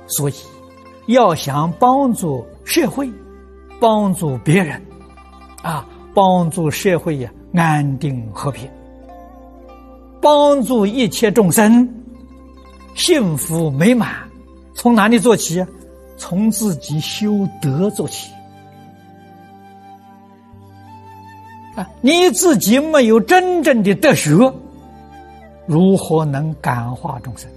所以，要想帮助社会，帮助别人，帮助社会安定和平，帮助一切众生幸福美满，从哪里做起？从自己修德做起。你自己没有真正的德学，如何能感化众生？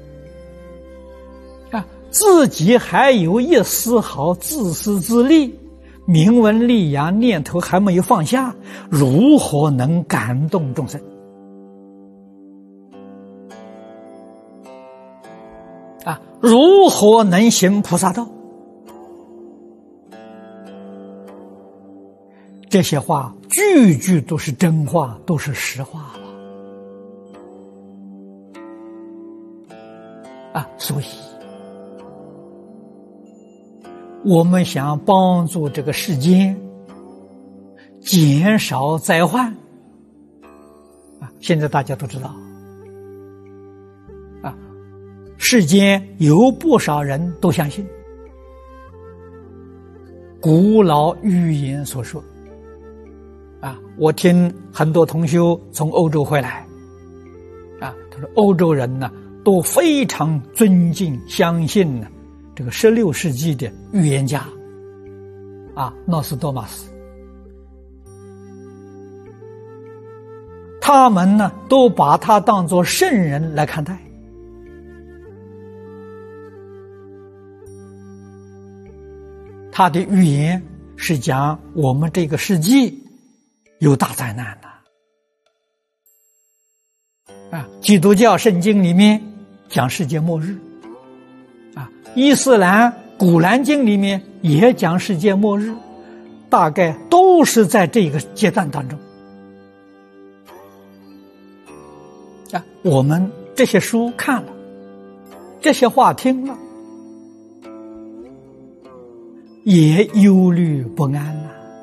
自己还有一丝毫自私自利、名闻利养念头还没有放下，如何能感动众生？如何能行菩萨道？这些话句句都是真话，都是实话了。所以我们想帮助这个世间减少灾患，现在大家都知道，世间有不少人都相信古老预言所说。我听很多同修从欧洲回来，他说欧洲人呢都非常尊敬相信这个16世纪的预言家诺斯多玛斯，他们呢都把他当作圣人来看待。他的预言是讲我们这个世纪有大灾难基督教圣经里面讲世界末日，伊斯兰古兰经里面也讲世界末日，大概都是在这个阶段当中。我们这些书看了，这些话听了，也忧虑不安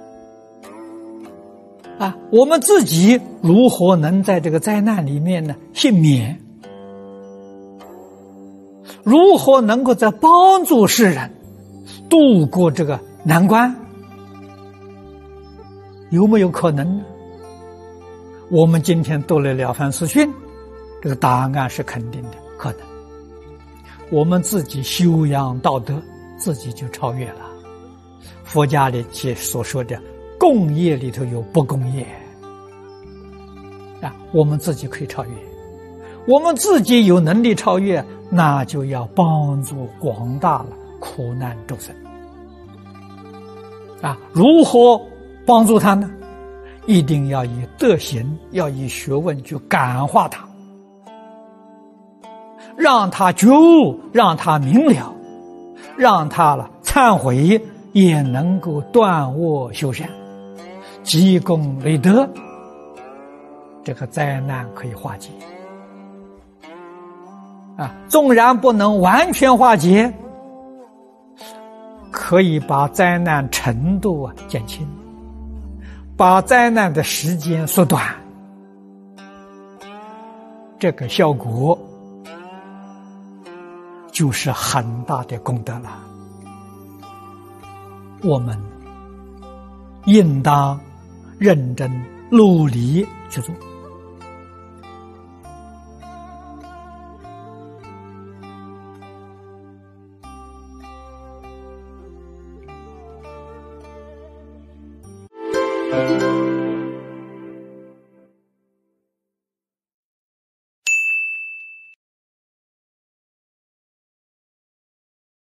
我们自己如何能在这个灾难里面呢幸免？如何能够在帮助世人度过这个难关？有没有可能呢？我们今天读了《了凡四训》，这个答案是肯定的，可能。我们自己修养道德，自己就超越了。佛家里所说的共业里头有不共业我们自己可以超越。我们自己有能力超越，那就要帮助广大了苦难众生如何帮助他呢？一定要以德行，要以学问去感化他，让他觉悟，让他明了，让他忏悔，也能够断恶修善，积功累德，这个灾难可以化解纵然不能完全化解，可以把灾难程度减轻，把灾难的时间缩短，这个效果就是很大的功德了。我们应当认真努力去做。